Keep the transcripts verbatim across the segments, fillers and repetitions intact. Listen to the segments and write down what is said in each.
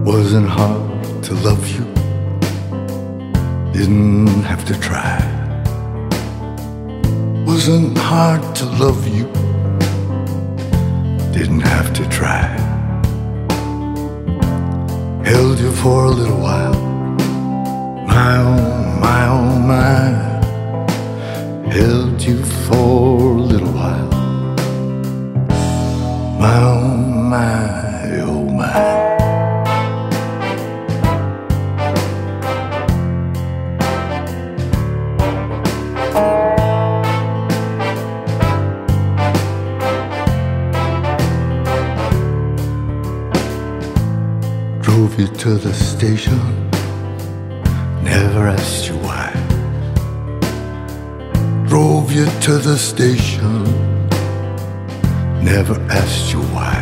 Wasn't hard to love you, didn't have to try. Wasn't hard to love you, didn't have to try. Held you for a little while, my oh, my oh, my. Held you for a little while, my oh, my, oh, my. Drove you to the station, never asked you why. Drove you to the station, never asked you why.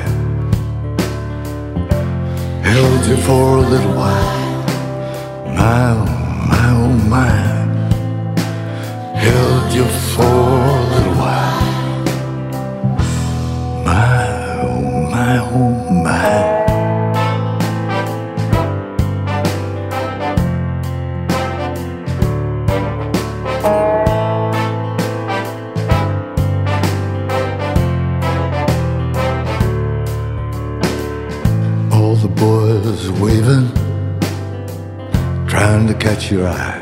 Held you for a little while, my oh, my oh, my. Held you for a little while, my oh, my oh, my. All the boys waving, trying to catch your eye.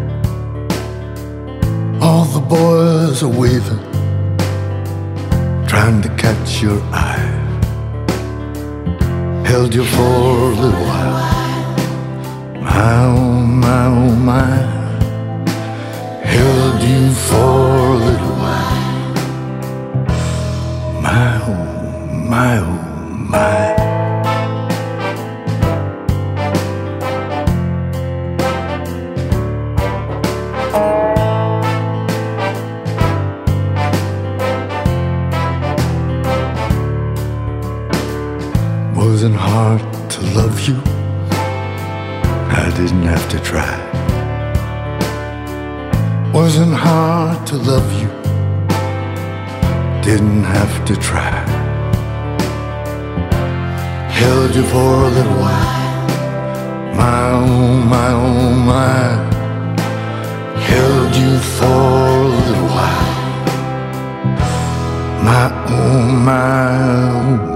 All the boys are waving, trying to catch your eye. Held you for a little while, my oh, my oh, my. Held you for a little while, my oh, my oh, my. Wasn't hard to love you, I didn't have to try. Wasn't hard to love you, didn't have to try. Held you for a little while, my oh, my oh, my. Held you for a little while, my oh, my oh.